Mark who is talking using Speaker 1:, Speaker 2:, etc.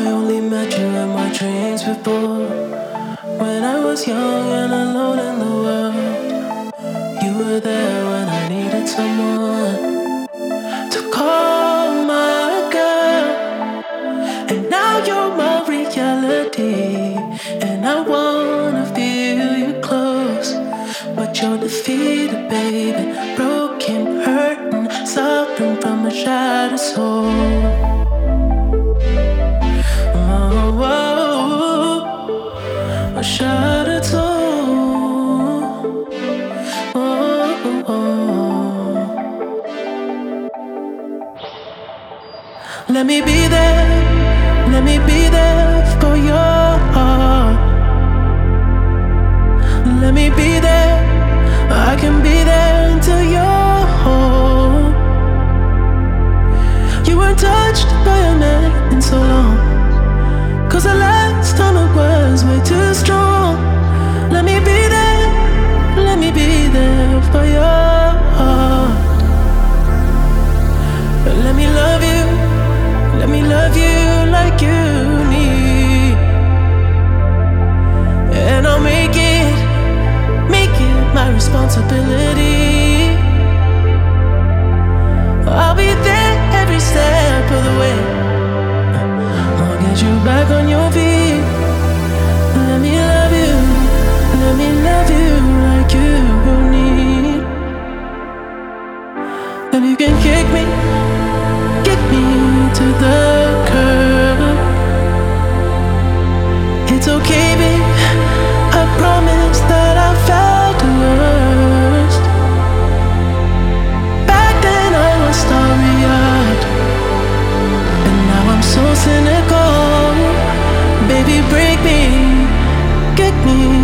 Speaker 1: I only met you in my dreams before. When I was young and alone in the world, you were there when I needed someone to call my girl. And now you're my reality, and I wanna feel you close. But you're defeated, baby, broken, hurting, suffering from a shattered soul. A shattered soul. Let me be there. Let me be there for your heart. Let me be there. I can be there until you're home. You weren't touched by a man in so long, 'cause the last time it was way too strong. Let me be there. Let me be there for your heart. Let me love you. Let me love you like you need. And I'll make it my responsibility. I'll be there every step of the way. I'll get you back on your feet. Let me love you. Let me love you like you need. And you can kick me to the curb. It's okay, babe. I promise that I felt the worst. Back then I was starry-eyed, and now I'm so cynical. Baby, break me, kick me